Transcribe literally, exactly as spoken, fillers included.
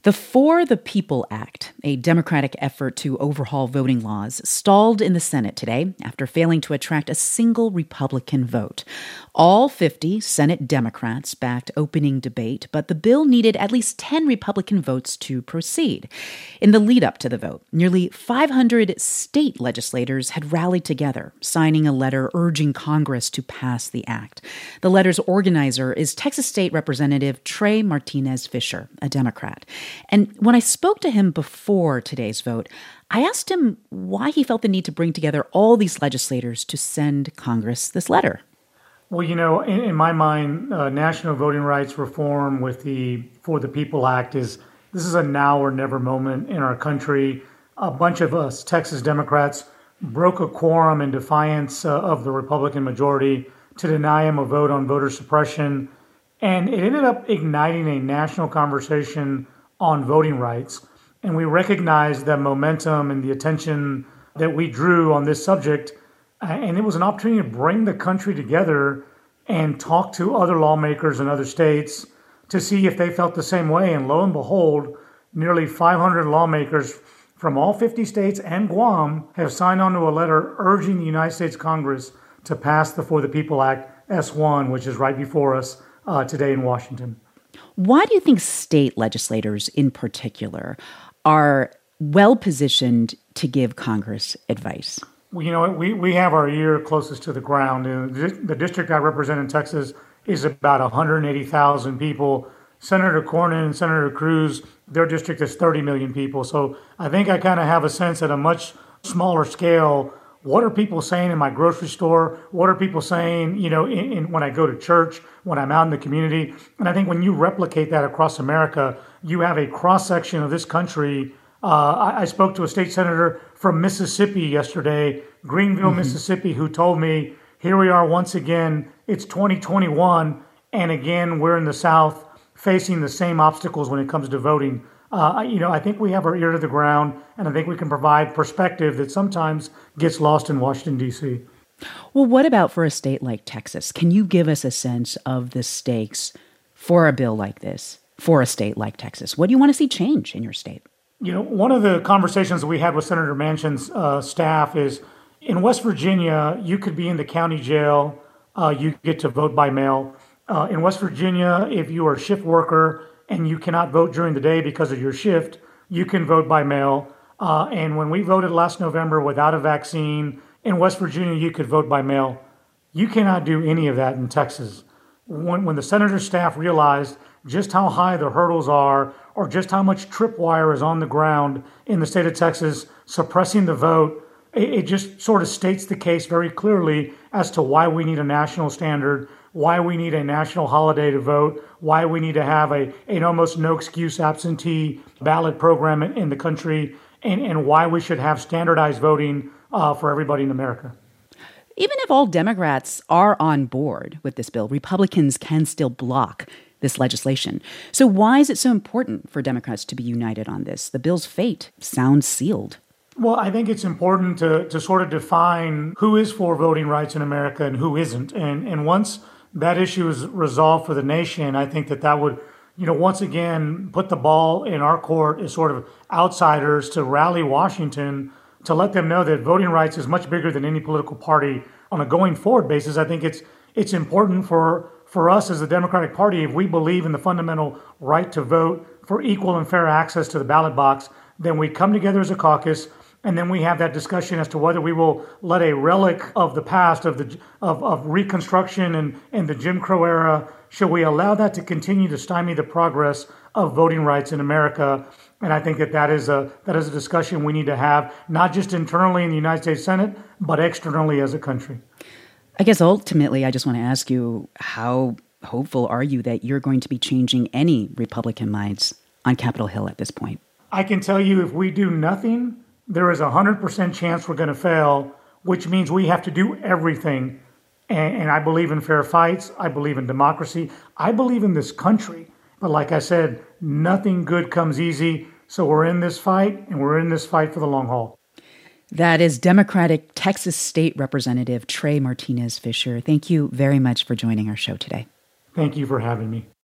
The For the People Act, a Democratic effort to overhaul voting laws, stalled in the Senate today after failing to attract a single Republican vote. All fifty Senate Democrats backed opening debate, but the bill needed at least ten Republican votes to proceed. In the lead up to the vote, nearly five hundred state legislators had rallied together, signing a letter urging Congress to pass the act. The letter's organizer is Texas State Representative Trey Martinez Fisher, a Democrat. And when I spoke to him before today's vote, I asked him why he felt the need to bring together all these legislators to send Congress this letter. Well, you know, in, in my mind, uh, national voting rights reform with the For the People Act is this is a now or never moment in our country. A bunch of us Texas Democrats broke a quorum in defiance uh, of the Republican majority to deny him a vote on voter suppression. And it ended up igniting a national conversation on voting rights. And we recognized the momentum and the attention that we drew on this subject. And it was an opportunity to bring the country together and talk to other lawmakers in other states to see if they felt the same way. And lo and behold, nearly five hundred lawmakers from all fifty states and Guam have signed on to a letter urging the United States Congress to pass the For the People Act S one, which is right before us uh, today in Washington. Why do you think state legislators in particular are well-positioned to give Congress advice? Well, you know, we, we have our ear closest to the ground. The district I represent in Texas is about one hundred eighty thousand people. Senator Cornyn and Senator Cruz, their district is thirty million people. So I think I kind of have a sense at a much smaller scale. What are people saying in my grocery store? What are people saying, you know, in, in, when I go to church, when I'm out in the community? And I think when you replicate that across America, you have a cross-section of this country. Uh, I, I spoke to a state senator from Mississippi yesterday, Greenville, mm-hmm. Mississippi, who told me, here we are once again, it's twenty twenty-one, and again, we're in the South facing the same obstacles when it comes to voting. Uh, you know, I think we have our ear to the ground, and I think we can provide perspective that sometimes gets lost in Washington, D C. Well, what about for a state like Texas? Can you give us a sense of the stakes for a bill like this, for a state like Texas? What do you want to see change in your state? You know, one of the conversations that we had with Senator Manchin's uh, staff is, in West Virginia, you could be in the county jail, uh, you get to vote by mail. Uh, in West Virginia, if you are a shift worker and you cannot vote during the day because of your shift, you can vote by mail. Uh, and when we voted last November without a vaccine, in West Virginia, you could vote by mail. You cannot do any of that in Texas. When, when the senator's staff realized just how high the hurdles are or just how much tripwire is on the ground in the state of Texas suppressing the vote, it, it just sort of states the case very clearly as to why we need a national standard, why we need a national holiday to vote, why we need to have a an almost no-excuse absentee ballot program in, in the country, and, and why we should have standardized voting uh, for everybody in America. Even if all Democrats are on board with this bill, Republicans can still block this legislation. So why is it so important for Democrats to be united on this? The bill's fate sounds sealed. Well, I think it's important to, to sort of define who is for voting rights in America and who isn't. And, and once that issue is resolved for the nation, I think that that would, you know, once again, put the ball in our court as sort of outsiders to rally Washington to let them know that voting rights is much bigger than any political party on a going forward basis. I think it's it's important for, for us as the Democratic Party, if we believe in the fundamental right to vote for equal and fair access to the ballot box, then we come together as a caucus. And then we have that discussion as to whether we will let a relic of the past, of the of, of Reconstruction and, and the Jim Crow era, should we allow that to continue to stymie the progress of voting rights in America? And I think that that is a that is a discussion we need to have, not just internally in the United States Senate, but externally as a country. I guess ultimately, I just want to ask you, how hopeful are you that you're going to be changing any Republican minds on Capitol Hill at this point? I can tell you, if we do nothing, there is a one hundred percent chance we're going to fail, which means we have to do everything. And, and I believe in fair fights. I believe in democracy. I believe in this country. But like I said, nothing good comes easy. So we're in this fight, and we're in this fight for the long haul. That is Democratic Texas State Representative Trey Martinez Fisher. Thank you very much for joining our show today. Thank you for having me.